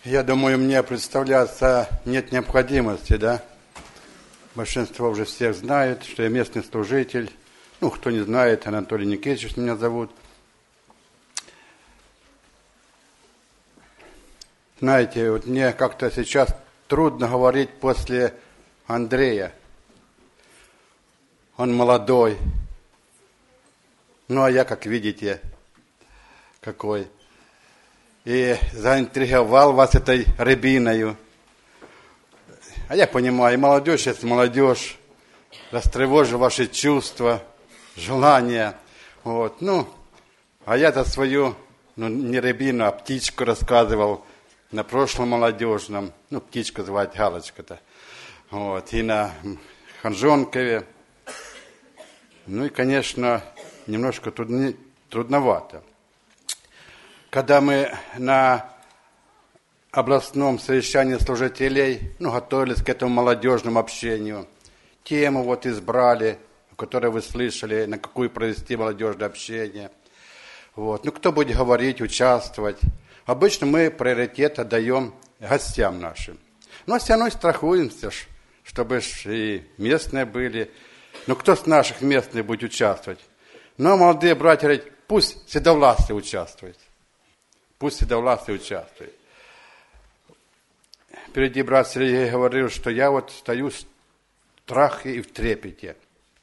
Я думаю, мне представляться нет необходимости, да? Большинство уже всех знает, что я местный служитель. Ну, кто не знает, Анатолий Никитич меня зовут. Знаете, вот мне как-то сейчас трудно говорить после Андрея. Он молодой. Ну, а я, как видите, какой. И заинтриговал вас этой рябиною. А я понимаю, молодежь есть молодежь, растревожил ваши чувства, желания. Вот. Ну, а я-то свою, не рябину, а птичку рассказывал на прошлом молодежном. Ну, птичку звать Галочка-то. Вот. И на Ханжонкове. Ну и, конечно, немножко трудновато. Когда мы на областном совещании служителей, готовились к этому молодежному общению, тему вот избрали, которую вы слышали, на какую провести молодежное общение. Вот. Кто будет говорить, участвовать? Обычно мы приоритет отдаем гостям нашим. Но все равно страхуемся, чтобы и местные были. Кто с наших местных будет участвовать? Но молодые братья говорят, пусть седовластые участвуют. Пусть седовластые участвуют. Впереди брат Сергей говорил, что я вот стою в страхе и в трепете.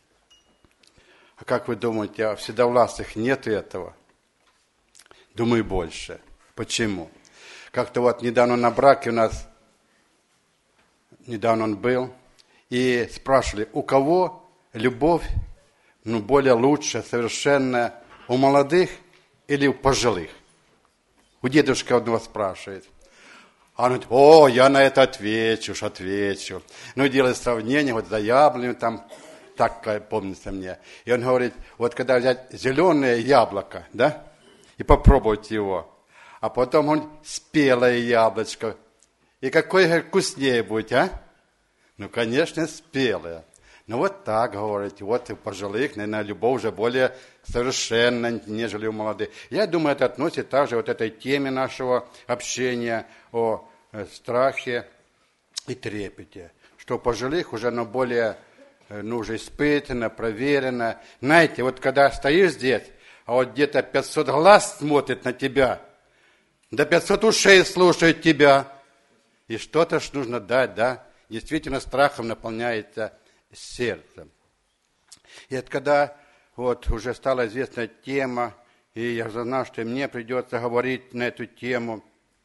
А как вы думаете, а в седовластых нет этого? Думаю, больше. Почему? Как-то вот недавно на браке у нас, недавно он был, и спрашивали, у кого любовь, более лучшая, совершенная, у молодых или у пожилых? У дедушки одного спрашивает. А он говорит, я на это отвечу. Делает сравнение, вот за яблоню, там, так помнится мне. И он говорит, вот когда взять зеленое яблоко, да, и попробовать его, а потом он спелое яблочко. И какое вкуснее будет, а? Конечно, спелое. Вот так, говорит, вот у пожилых, наверное, любовь уже более совершенна, нежели у молодых. Я думаю, это относится также вот этой теме нашего общения о страхе и трепете. Что у пожилых уже оно более, уже испытано, проверено. Знаете, вот когда стоишь здесь, а вот где-то 500 глаз смотрит на тебя, да 500 ушей слушает тебя, и что-то ж нужно дать, да? Действительно, страхом наполняется сердцем. И это когда вот уже стала известна тема, и я знал, что мне придется говорить на эту тему.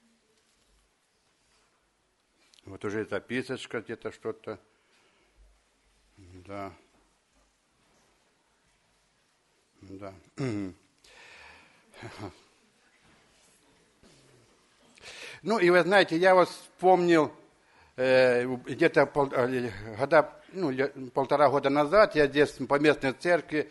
Вот уже записочка где-то что-то. Да. И вы знаете, я вот вспомнил, где-то полтора года назад я здесь по местной церкви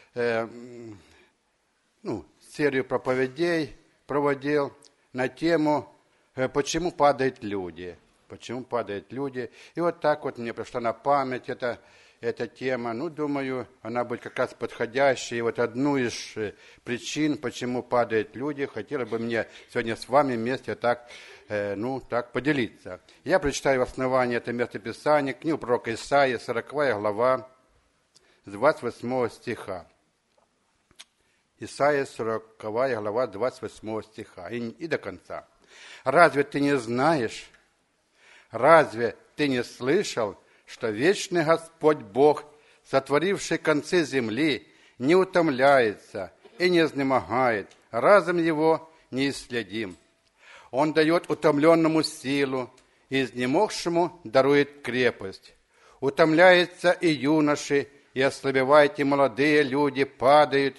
серию проповедей проводил на тему «Почему падают люди?». Почему падают люди? И вот так вот мне пришла на память эта тема. Думаю, она будет как раз подходящей. И вот одну из причин, почему падают люди, хотела бы мне сегодня с вами вместе так поделиться. Я прочитаю в основании это местописание, книгу пророка Исаии, 40 глава, с 28 стиха. Исаия, 40 глава, 28 стиха. И до конца. «Разве ты не знаешь, разве ты не слышал, что вечный Господь Бог, сотворивший концы земли, не утомляется и не изнемогает, разум его неисследим? Он дает утомленному силу, и изнемогшему дарует крепость. Утомляются и юноши, и ослабевают, и молодые люди падают,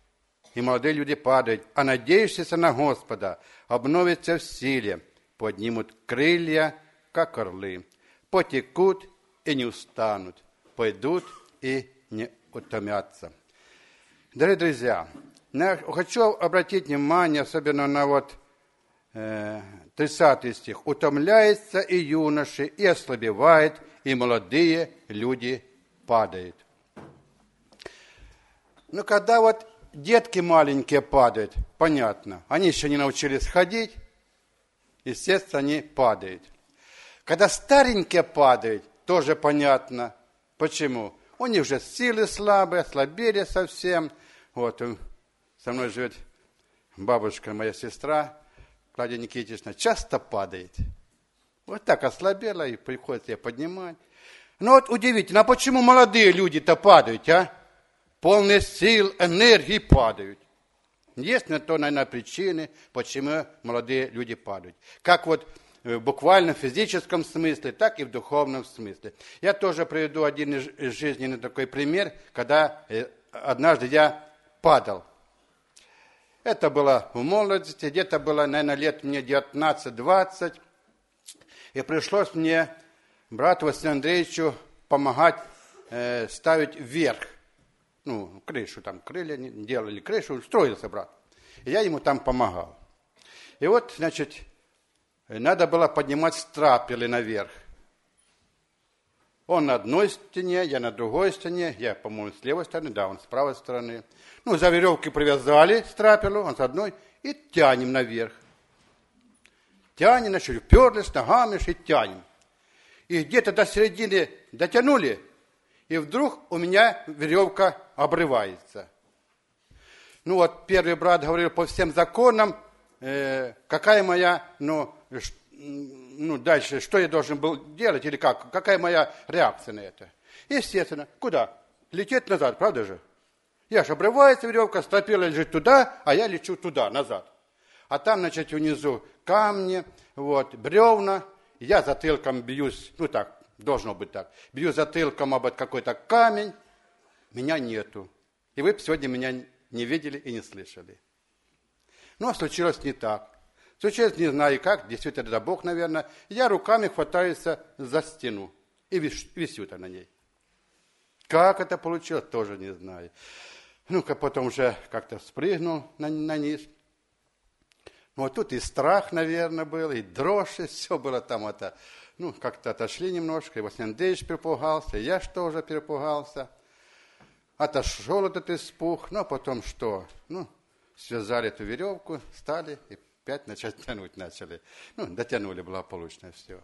а надеющиеся на Господа обновятся в силе, поднимут крылья, как орлы, потекут и не устанут, пойдут и не утомятся». Дорогие друзья, я хочу обратить внимание особенно на 30 стих. «Утомляется и юноши, и ослабевает, и молодые люди падают». Когда детки маленькие падают, понятно, они еще не научились ходить, естественно, они падают. Когда старенькие падают, тоже понятно. Почему? У них уже силы слабые, слабели совсем. Вот, со мной живет бабушка, моя сестра, Клавдия Никитична, часто падает. Вот так ослабела, и приходится ее поднимать. Ну вот удивительно, а почему молодые люди-то падают, а? Полные сил, энергии падают. Есть на то, наверное, причины, почему молодые люди падают. Как вот буквально в физическом смысле, так и в духовном смысле. Я тоже приведу один из жизненный такой пример, когда однажды я падал. Это было в молодости, где-то было, наверное, лет мне 19-20. И пришлось мне, брату Василию Андреевичу, помогать ставить вверх. Ну, крышу, там крылья делали, крышу, строился брат. И я ему там помогал. И вот, значит, надо было поднимать стропилы наверх. Он на одной стене, я на другой стене, я, по-моему, с левой стороны, да, он с правой стороны. Ну, за веревки привязали стропилу, он с одной, и тянем наверх. Тянем, значит, уперлись ногами и тянем. И где-то до середины дотянули, и вдруг у меня веревка обрывается. Ну вот, первый брат говорил по всем законам, какая моя, дальше, что я должен был делать, или как, какая моя реакция на это. Естественно, куда? Лететь назад, правда же? Я же обрывается веревка, стропила лежит туда, а я лечу туда, назад. А там, значит, внизу камни, вот, бревна, я затылком бьюсь, ну так, должно быть так, бью затылком об какой-то камень, меня нету. И вы сегодня меня не видели и не слышали. Но случилось не так. Случилось не знаю как, действительно, это Бог, наверное. Я руками хватаюсь за стену и висю-то на ней. Как это получилось, тоже не знаю. Ну-ка, потом уже как-то спрыгнул на низ. Ну, вот тут и страх, наверное, был, и дрожь, и все было там это. Ну, как-то отошли немножко, и Василий Андреевич перепугался, и я тоже перепугался. Отошел этот испуг, ну, а потом что? Ну, связали эту веревку, стали и опять тянуть начали. Ну, дотянули благополучно все.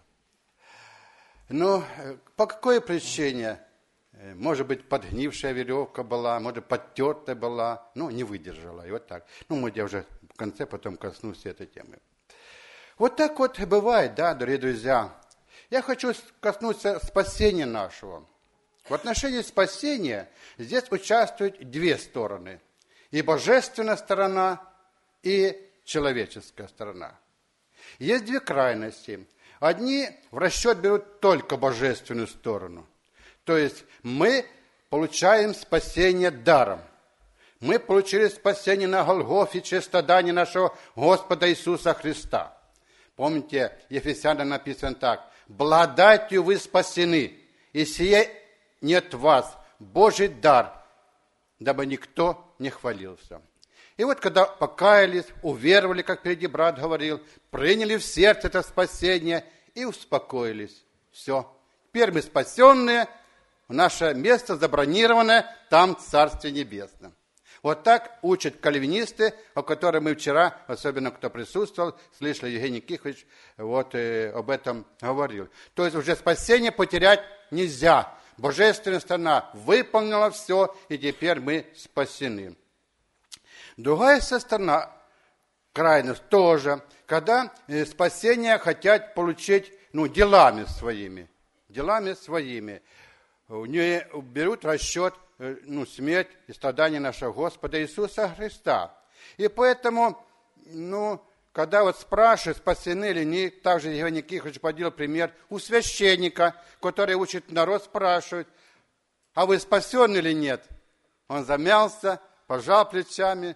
Но по какой причине? Может быть, подгнившая веревка была, может, подтертая была, ну, не выдержала, и вот так. Ну, я уже в конце потом коснусь этой темы. Вот так вот бывает, да, дорогие друзья. Я хочу коснуться спасения нашего. В отношении спасения здесь участвуют две стороны. И божественная сторона, и человеческая сторона. Есть две крайности. Одни в расчет берут только божественную сторону. То есть мы получаем спасение даром. Мы получили спасение на Голгофе через страдания нашего Господа Иисуса Христа. Помните, Ефесянам написано так. «Благодатью вы спасены, и сие не от вас, Божий дар, дабы никто не хвалился». И вот когда покаялись, уверовали, как впереди брат говорил, приняли в сердце это спасение и успокоились. Все. Теперь мы спасенные, наше место забронированное там в Царстве Небесном. Вот так учат кальвинисты, о которых мы вчера, особенно кто присутствовал, слышали, Евгений Никифорович вот об этом говорил. То есть уже спасение потерять нельзя. Божественная сторона выполнила все, и теперь мы спасены. Другая сторона, крайность тоже, когда спасение хотят получить делами своими. Делами своими. Не берут в расчет смерть и страдания нашего Господа Иисуса Христа. И поэтому, когда вот спрашивают, спасены или нет, также Евгений Никифорович подел пример у священника, который учит народ, спрашивает, а вы спасены или нет? Он замялся, пожал плечами,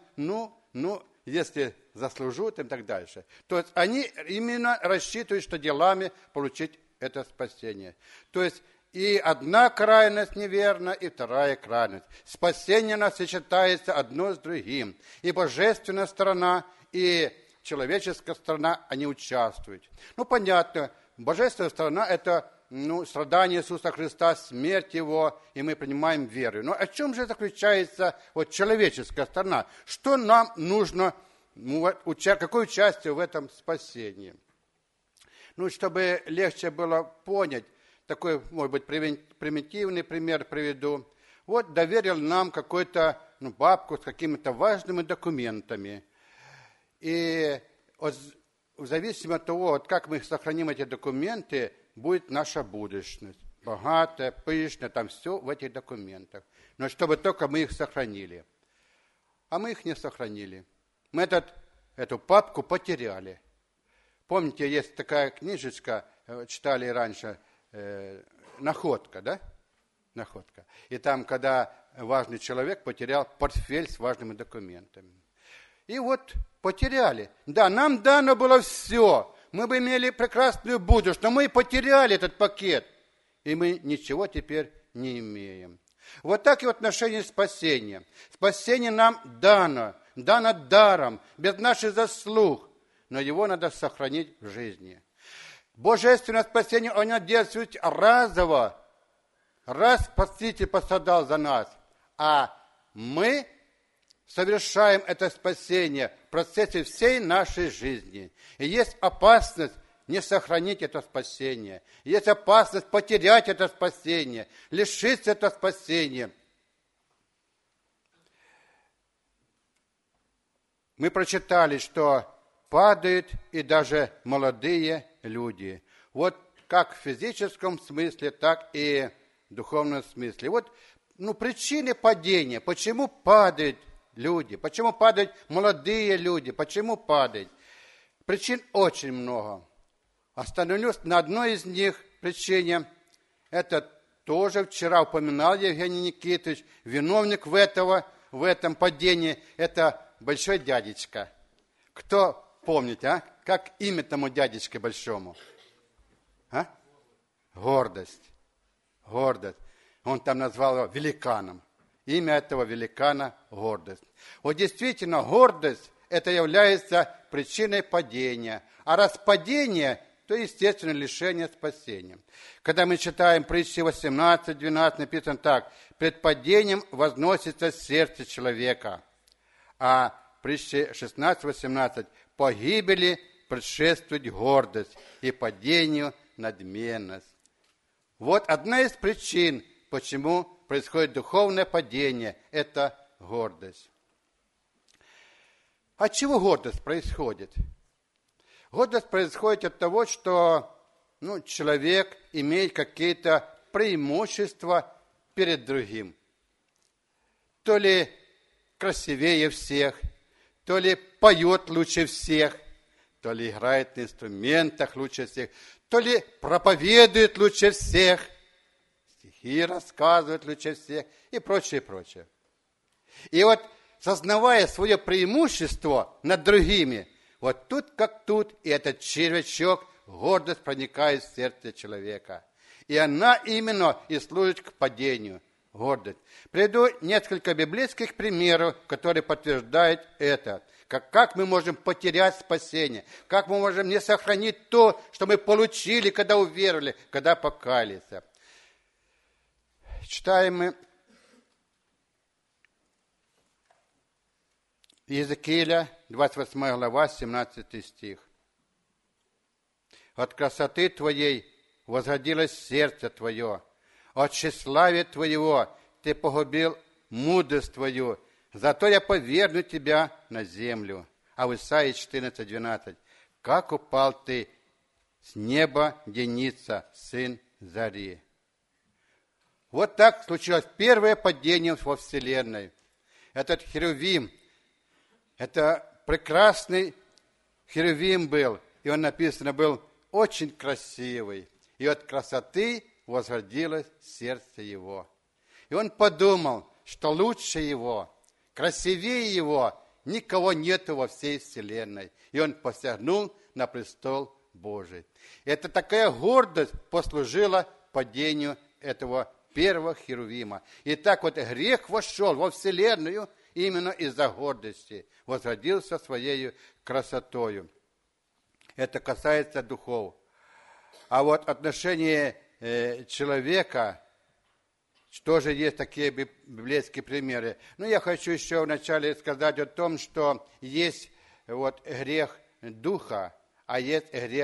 если заслужат и так дальше. То есть они именно рассчитывают, что делами получить это спасение. То есть и одна крайность неверна, и вторая крайность. Спасение у нас сочетается одно с другим. И божественная сторона, и человеческая сторона, они участвуют. Понятно, божественная сторона – это страдание Иисуса Христа, смерть Его, и мы принимаем веру. Но о чем же заключается человеческая сторона? Что нам нужно, какое участие в этом спасении? Ну, чтобы легче было понять, такой, может быть, примитивный пример приведу. Вот доверил нам какую-то папку с какими-то важными документами. И в зависимости от того, как мы сохраним эти документы, будет наша будущность. Богатая, пышная, там все в этих документах. Но чтобы только мы их сохранили. А мы их не сохранили. Мы эту папку потеряли. Помните, есть такая книжечка, читали раньше, «Находка», да? «Находка». И там, когда важный человек потерял портфель с важными документами. И вот потеряли. Да, нам дано было все. Мы бы имели прекрасную будущность, но мы потеряли этот пакет. И мы ничего теперь не имеем. Вот так и в отношении спасения. Спасение нам дано даром, без наших заслуг, но его надо сохранить в жизни. Божественное спасение, оно действует разово. Раз Спаситель пострадал за нас, а мы совершаем это спасение в процессе всей нашей жизни. И есть опасность не сохранить это спасение. Есть опасность потерять это спасение, лишиться этого спасения. Мы прочитали, что падают и даже молодые люди. Вот как в физическом смысле, так и в духовном смысле. Вот причины падения. Почему падают люди? Почему падают молодые люди? Почему падают? Причин очень много. Остановлюсь на одной из них причине. Это тоже вчера упоминал Евгений Никитович. Виновник в этом падении – это большой дядечка. Кто помнит, а? Как имя тому дядечке большому? А? Гордость. Гордость. Он там назвал его великаном. Имя этого великана – гордость. Вот действительно, гордость – это является причиной падения. А раз падение, то, естественно, лишение спасения. Когда мы читаем притчи 18-12, написано так: «Пред падением возносится сердце человека». А притчи 16-18: «Погибели предшествует гордость, и падению надменность». Вот одна из причин, почему происходит духовное падение, это гордость. От чего гордость происходит? Гордость происходит от того, что человек имеет какие-то преимущества перед другим. То ли красивее всех, то ли поет лучше всех, то ли играет на инструментах лучше всех, то ли проповедует лучше всех, стихи рассказывает лучше всех и прочее, прочее. И вот, сознавая свое преимущество над другими, вот тут как тут, и этот червячок, гордость проникает в сердце человека. И она именно и служит к падению, гордость. Приведу несколько библейских примеров, которые подтверждают это. Как мы можем потерять спасение, как мы можем не сохранить то, что мы получили, когда уверовали, когда покаялись. Читаем мы Иезекииля, 28 глава, 17 стих. «От красоты Твоей возгордилось сердце Твое, от тщеславия Твоего Ты погубил мудрость Твою, зато я поверну Тебя на землю». А в Исаии 14:12: «Как упал Ты с неба, Деница, сын зари». Вот так случилось первое падение во Вселенной. Этот Херувим, это прекрасный Херувим был, и он написано был очень красивый. И от красоты возгордилось сердце его. И он подумал, что лучше его, красивее его никого нету во всей вселенной. И он посягнул на престол Божий. Это такая гордость послужила падению этого первого Херувима. И так вот грех вошел во вселенную именно из-за гордости, возгордился своей красотою. Это касается духов. А вот отношение человека, тоже есть такие библейские примеры. Но я хочу еще вначале сказать о том, что есть вот грех духа, а есть грех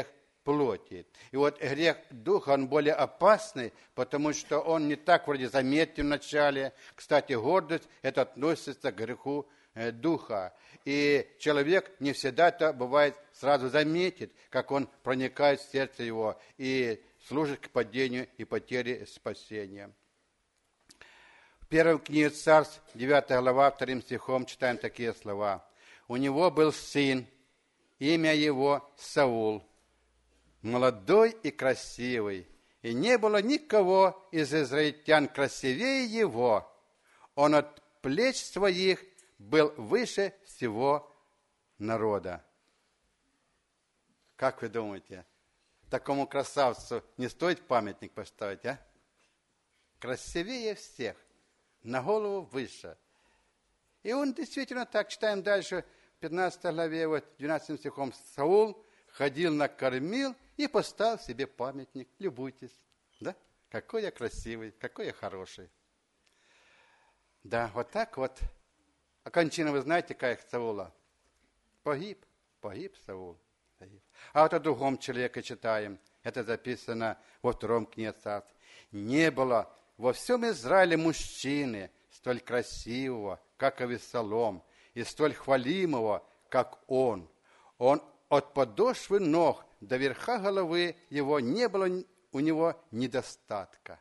плоти. И вот грех духа, он более опасный, потому что он не так вроде заметен вначале. Кстати, гордость, это относится к греху духа. И человек не всегда это бывает сразу заметит, как он проникает в сердце его и служит к падению и потере спасения. В первой книге Царств, 9 глава, 2 стихом читаем такие слова. «У него был сын, имя его Саул, молодой и красивый, и не было никого из израильтян красивее его. Он от плеч своих был выше всего народа». Как вы думаете, такому красавцу не стоит памятник поставить, а? Красивее всех, на голову выше. И он действительно так, читаем дальше, в 15 главе, вот, 12 стихом, Саул ходил, накормил и поставил себе памятник. Любуйтесь, да? Какой я красивый, какой я хороший. Да, вот так вот. А кончина, вы знаете, какая Саула? Погиб Саул. А вот о другом человеке читаем. Это записано во 2 книге Царств. «Не было во всем Израиле мужчины столь красивого, как Авессалом, и столь хвалимого, как он. Он от подошвы ног до верха головы его не было у него недостатка».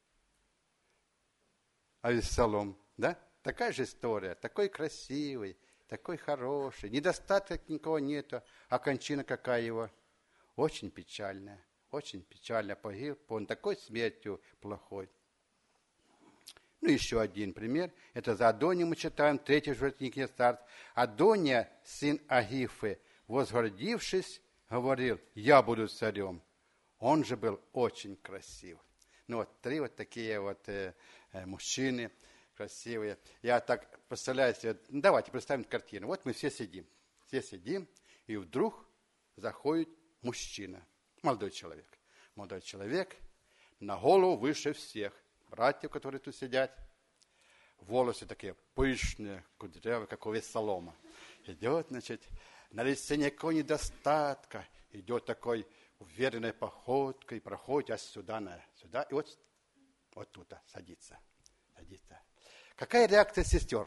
Авессалом, да? Такая же история, такой красивый, такой хороший, недостатка никого нету, а кончина какая его? Очень печальная, погиб, он такой смертью плохой. Ну, еще один пример, это за Адония мы читаем, 3 книге Царств. Адония, сын Агифы, возгордившись, говорил: «Я буду царем». Он же был очень красив. Ну, вот 3 вот такие вот мужчины, красивые. Я так представляю себе, давайте представим картину. Вот мы все сидим, и вдруг заходит мужчина, молодой человек, на голову выше всех братьев, которые тут сидят. Волосы такие пышные, кудрявые, как у Авессалома. Идет, значит, на лице никакого недостатка, идет такой уверенной походкой, проходит сюда, и вот тут садится. Какая реакция сестер?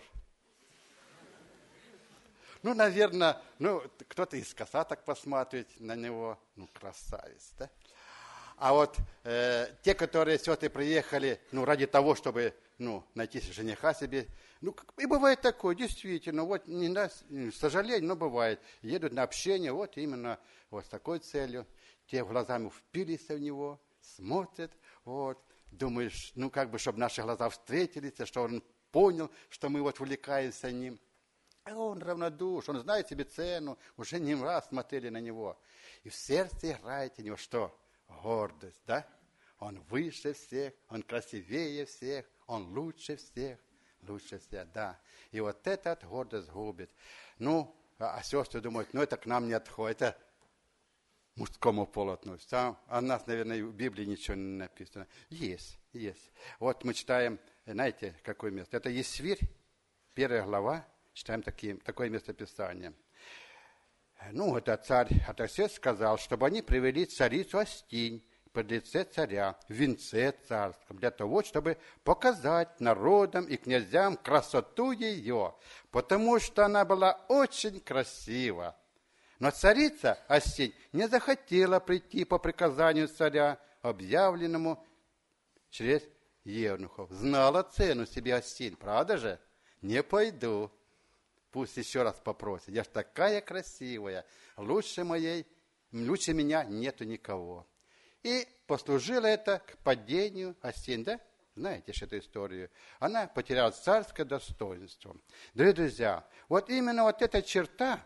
Ну, наверное, кто-то искоса так посматривает на него. Ну, красавец, да? А вот те, которые сестры приехали, ради того, чтобы, найти жениха себе, и бывает такое, действительно, вот, не нас, к сожалению, но бывает, едут на общение, вот именно вот с такой целью, те глазами впились в него, смотрят, вот, думаешь, чтобы наши глаза встретились, что он понял, что мы вот увлекаемся ним. А он равнодушен, он знает себе цену, уже не раз смотрели на него. И в сердце играет у него что? Гордость, да? Он выше всех, он красивее всех, он лучше всех, да. И вот этот гордость губит. А сестры думают, это к нам не отходит, это мужскому полу относится. А у нас, наверное, в Библии ничего не написано. Есть. Вот мы читаем, знаете, какое место? Это Есфирь, 1 глава, читаем такое местописание. Это царь Артаксеркс сказал, чтобы они привели царицу Астинь пред лице царя в венце царском, для того, чтобы показать народам и князьям красоту ее, потому что она была очень красива. Но царица Астинь не захотела прийти по приказанию царя, объявленному через евнухов. Знала цену себе Астинь, правда же? Не пойду. Пусть еще раз попросит. Я ж такая красивая. Лучше меня нету никого. И послужило это к падению Астинь, да? Знаете же эту историю. Она потеряла царское достоинство. Дорогие друзья, вот именно вот эта черта,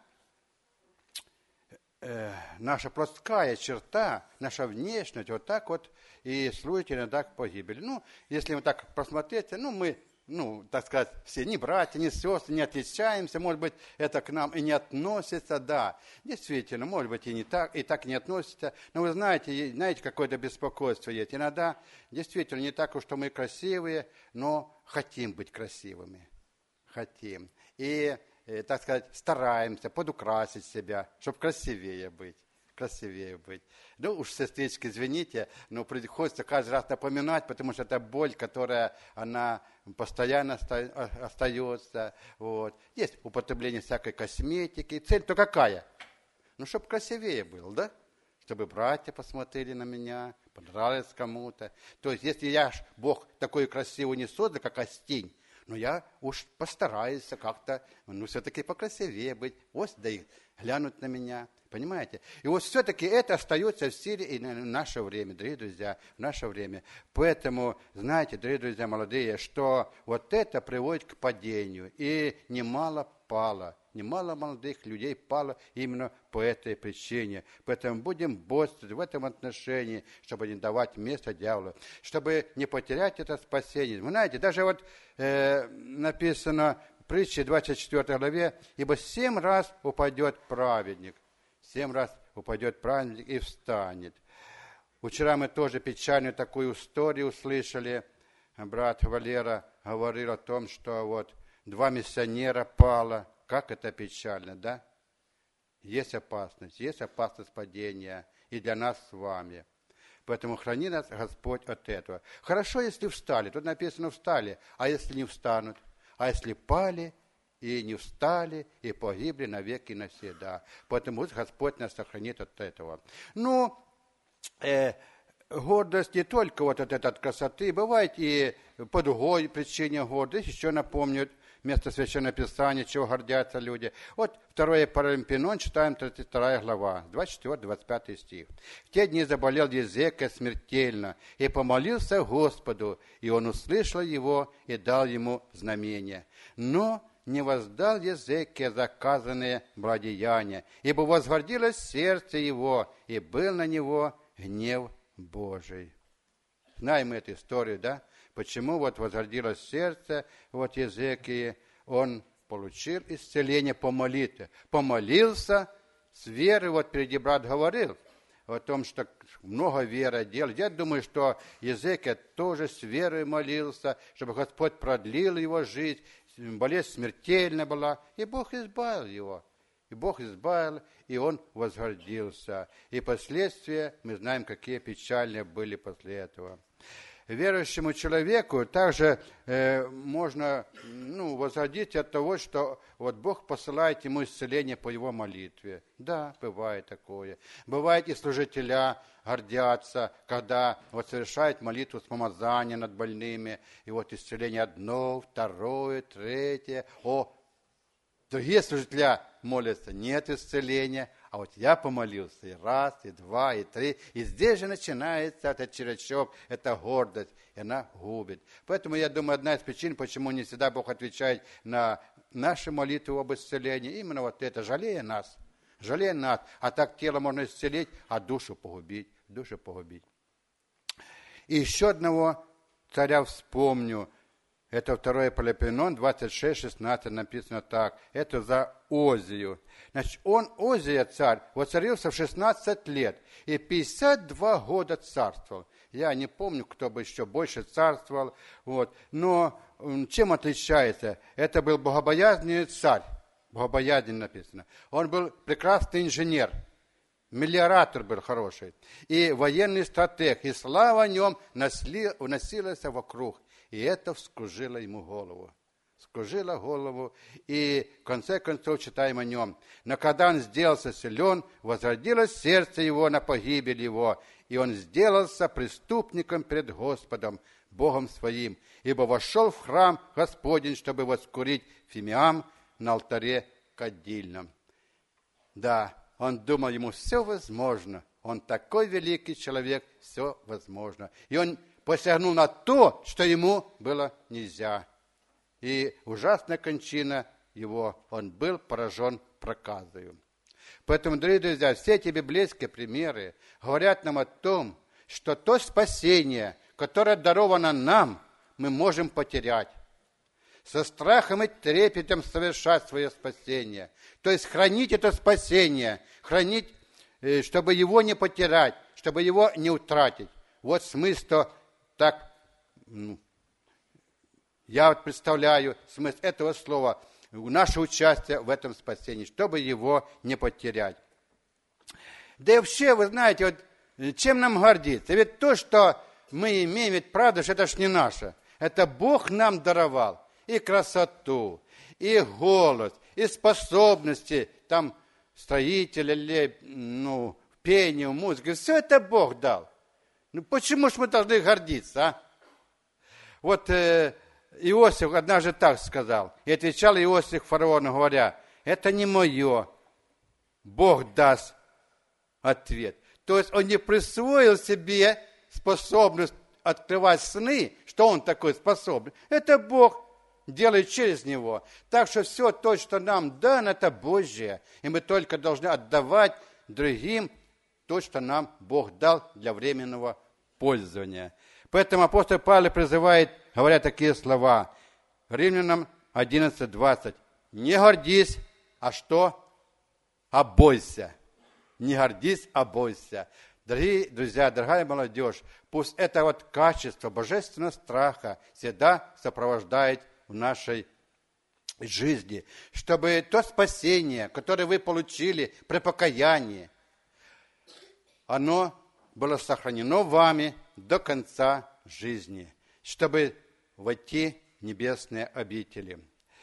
наша плотская черта, наша внешность, вот так вот и служит иногда к погибели. Если вот так посмотреть, мы, так сказать, все ни братья, ни сестры, не отличаемся, может быть, это к нам и не относится, да. Действительно, может быть, и так не относится, но вы знаете, какое-то беспокойство есть. Иногда, действительно, не так уж, что мы красивые, но хотим быть красивыми. Хотим. И, так сказать, стараемся подукрасить себя, чтобы красивее быть. красивее быть. Ну, уж, сестрички, извините, но приходится каждый раз напоминать, потому что это боль, которая, она постоянно остается. Вот. Есть употребление всякой косметики. И цель-то какая? Ну, чтобы красивее был, да? Чтобы братья посмотрели на меня, понравилось кому-то. То есть, если Бог такой красивый не создал, как Остинь, но я уж постараюсь как-то, ну, все-таки покрасивее быть. Вот, да и глянуть на меня. Понимаете? И вот все-таки это остается в силе и в наше время, дорогие друзья, в наше время. Поэтому, знаете, дорогие друзья молодые, что вот это приводит к падению. И немало пало. Немало молодых людей пало именно по этой причине. Поэтому будем бодрствовать в этом отношении, чтобы не давать место дьяволу, чтобы не потерять это спасение. Вы знаете, даже вот написано в притче 24 главе, ибо 7 раз упадет праведник. 7 раз упадет праведник и встанет. Вчера мы тоже печальную такую историю услышали. Брат Валера говорил о том, что вот 2 миссионера пало. Как это печально, да? Есть опасность падения и для нас с вами. Поэтому храни нас Господь от этого. Хорошо, если встали. Тут написано встали. А если не встанут? А если пали и не встали, и погибли навеки навсегда. Поэтому Господь нас сохранит от этого. Ну, гордость не только вот от этой красоты. Бывает и по другой причине гордость. Еще напомню место Священного Писания, чего гордятся люди. Вот 2 Паралимпион, читаем 32 глава, 24-25 стих. «В те дни заболел Езекия смертельно, и помолился Господу, и он услышал его и дал ему знамение. Но не воздал Езекия заказанные благодеяния, ибо возгордилось сердце его, и был на него гнев Божий». Знаем мы эту историю, да? Почему вот возгордилось сердце вот Езекии, он получил исцеление по молитве. Помолился с верой, вот впереди брат говорил о том, что много веры делал. Я думаю, что Езекия тоже с верой молился, чтобы Господь продлил его жизнь. Болезнь смертельная была, и Бог избавил его. И Бог избавил, и он возгордился. И последствия, мы знаем, какие печальные были после этого. Верующему человеку также можно возгордить от того, что вот Бог посылает ему исцеление по его молитве. Да, бывает такое. Бывает и служителя гордятся, когда вот совершают молитву с помазанием над больными, и вот исцеление одно, второе, третье. Другие служителя молятся, нет исцеления, а вот я помолился и раз, и два, и три. И здесь же начинается этот червячок, эта гордость, и она губит. Поэтому, я думаю, одна из причин, почему не всегда Бог отвечает на наши молитвы об исцелении, именно вот это, жалея нас. А так тело можно исцелить, а душу погубить. И еще одного царя вспомню. Это 2 Паралимпион 26:16 написано так. Это за Озию. Значит, Озия, царь, воцарился в 16 лет и 52 года царствовал. Я не помню, кто бы еще больше царствовал. Вот. Но чем отличается? Это был богобоязненный царь. Богобоязненный написано. Он был прекрасный инженер. Мелиоратор был хороший. И военный стратег. И слава о нем носилась вокруг. И это вскружило ему голову. И в конце концов читаем о нем. Но когда он сделался силен, возродилось сердце его на погибель его, и он сделался преступником перед Господом, Богом своим, ибо вошел в храм Господень, чтобы воскурить фимиам на алтаре кадильном. Да, он думал, ему все возможно. Он такой великий человек, все возможно. И он посягнул на то, что ему было нельзя. И ужасная кончина его, он был поражен проказою. Поэтому, дорогие друзья, все эти библейские примеры говорят нам о том, что то спасение, которое даровано нам, мы можем потерять. Со страхом и трепетом совершать свое спасение. То есть хранить это спасение, хранить, чтобы его не потерять, чтобы его не утратить. Вот смысл так, я вот представляю смысл этого слова, наше участие в этом спасении, чтобы его не потерять. Да и вообще, вы знаете, вот чем нам гордиться? Ведь то, что мы имеем, ведь правда, что это ж не наше. Это Бог нам даровал и красоту, и голос, и способности, там, строителя, пению, музыки. Все это Бог дал. Ну, почему ж мы должны гордиться, а? Вот Иосиф однажды так сказал. И отвечал Иосиф фараону, говоря, это не мое. Бог даст ответ. То есть он не присвоил себе способность открывать сны, что он такой способный. Это Бог делает через него. Так что все то, что нам дано, это Божье. И мы только должны отдавать другим то, что нам Бог дал для временного пользования. Поэтому апостол Павел призывает, говоря такие слова, Римлянам 11:20. Не гордись, а что? А бойся. Не гордись, а бойся. Дорогие друзья, дорогая молодежь, пусть это вот качество божественного страха всегда сопровождает в нашей жизни, чтобы то спасение, которое вы получили при покаянии, оно было сохранено вами до конца жизни, чтобы войти в небесные обители.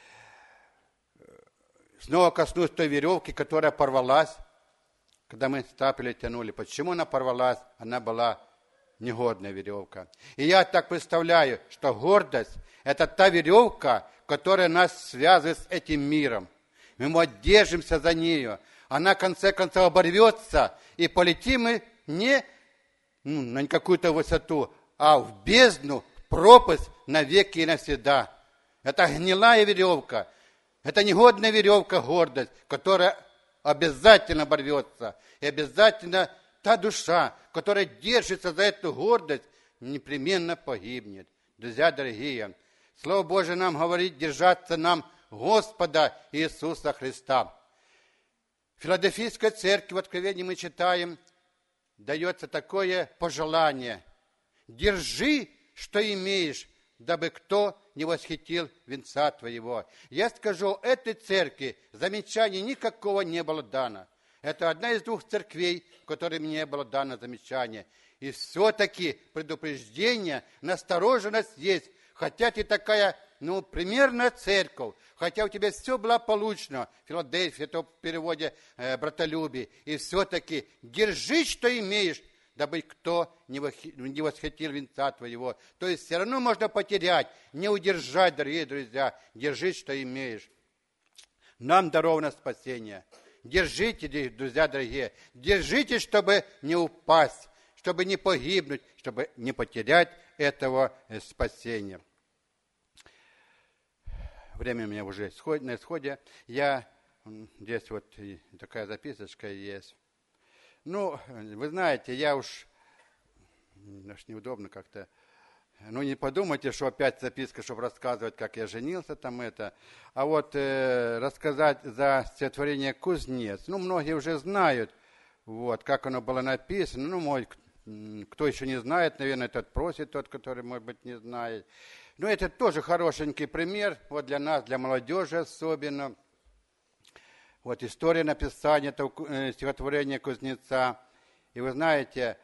Снова коснусь той веревки, которая порвалась, когда мы стапели тянули. Почему она порвалась? Она была негодная веревка. И я так представляю, что гордость – это та веревка, которая нас связывает с этим миром. Мы держимся за нее. Она, в конце концов, оборвется, и полетим мы не на какую-то высоту, а в бездну, в пропасть навеки и навсегда. Это гнилая веревка. Это негодная веревка, гордость, которая обязательно оборвется. И обязательно та душа, которая держится за эту гордость, непременно погибнет. Друзья дорогие, Слово Божие нам говорит держаться нам Господа Иисуса Христа. В Филадельфийской церкви в Откровении мы читаем, дается такое пожелание. Держи, что имеешь, дабы кто не восхитил венца твоего. Я скажу, этой церкви замечаний никакого не было дано. Это одна из двух церквей, которым не было дано замечания. И все-таки предупреждение, настороженность есть. Хотя ты такая, примерная церковь, хотя у тебя все благополучно, Филадельфия, это в переводе братолюбие, и все-таки держи, что имеешь, дабы кто не восхитил венца твоего. То есть все равно можно потерять, не удержать, дорогие друзья. Держи, что имеешь. Нам даровано спасение. Держите, друзья дорогие, держите, чтобы не упасть, чтобы не погибнуть, чтобы не потерять этого спасения. Время у меня уже на исходе. Здесь вот такая записочка есть. Вы знаете, неудобно как-то. Не подумайте, что опять записка, чтобы рассказывать, как я женился, А вот рассказать за стихотворение «Кузнец». Многие уже знают, как оно было написано. Кто еще не знает, наверное, тот просит, тот, который, может быть, не знает. Но это тоже хорошенький пример, для нас, для молодежи особенно. История написания этого стихотворения «Кузнеца». И вы знаете,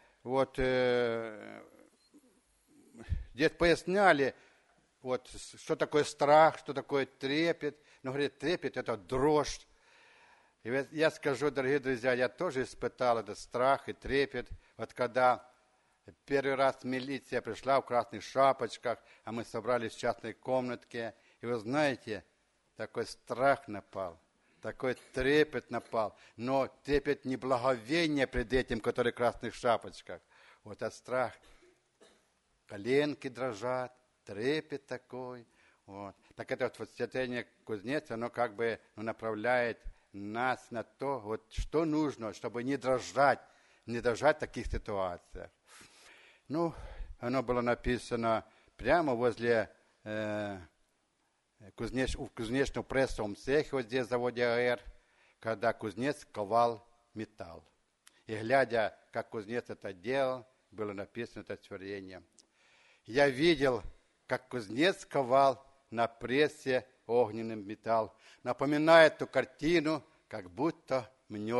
здесь поясняли, что такое страх, что такое трепет. Говорит, трепет – это дрожь. И я скажу, дорогие друзья, я тоже испытал этот страх и трепет. Когда первый раз милиция пришла в красных шапочках, а мы собрались в частной комнатке. И вы знаете, такой страх напал. Такой трепет напал, но трепет не благовения пред этим, который в красных шапочках. А страх. Коленки дрожат, трепет такой. Так это стихотворение «Кузнец», оно направляет нас на то, что нужно, чтобы не дрожать в таких ситуациях. Оно было написано прямо возле в кузнечном прессовом цехе, здесь в заводе АЭР, когда кузнец ковал металл. И глядя, как кузнец это делал, было написано это стихотворение. Я видел, как кузнец ковал на прессе огненный металл. Напоминает ту картину, как будто мнет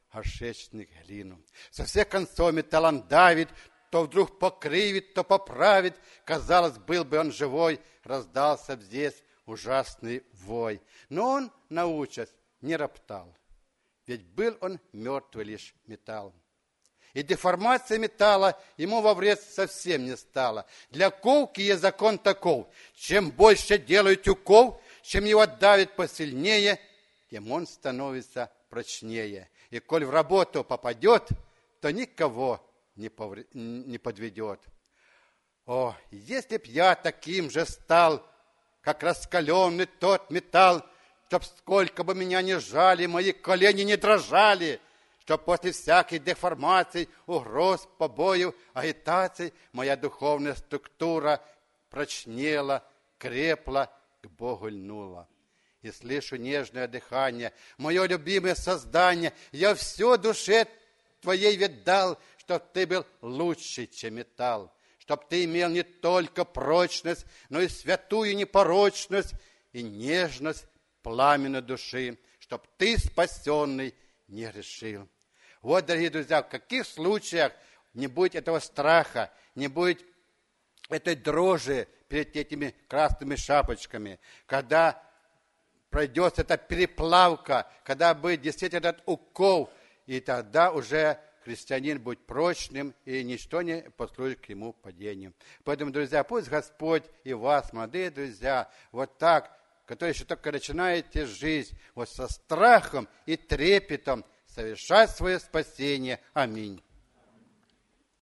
горшечник глину. Со всех концов металл он давит, то вдруг покривит, то поправит. Казалось, был бы он живой, раздался б здесь ужасный вой. Но он, научась, не роптал, ведь был он мертвый лишь металл. И деформация металла ему во вред совсем не стала. Для ковки есть закон таков: чем больше делают укол, чем его давит посильнее, тем он становится прочнее. И коль в работу попадет, то никого не подведет. О, если б я таким же стал, как раскаленный тот металл, чтоб сколько бы меня ни жали, мои колени не дрожали, чтоб после всяких деформаций, угроз, побоев, агитаций моя духовная структура прочнела, крепла, к Богу льнула. И слышу нежное дыхание, мое любимое создание, я все душе твоей ведь дал, чтоб ты был лучше, чем металл, чтоб ты имел не только прочность, но и святую непорочность и нежность пламени души, чтоб ты, спасенный, не грешил. Вот, дорогие друзья, в каких случаях не будет этого страха, не будет этой дрожи перед этими красными шапочками, когда пройдет эта переплавка, когда будет действительно этот укол, и тогда уже христианин будет прочным, и ничто не послужит к ему падению. Поэтому, друзья, пусть Господь и вас, молодые друзья, вот так, которые еще только начинаете жизнь, вот со страхом и трепетом совершать свое спасение. Аминь.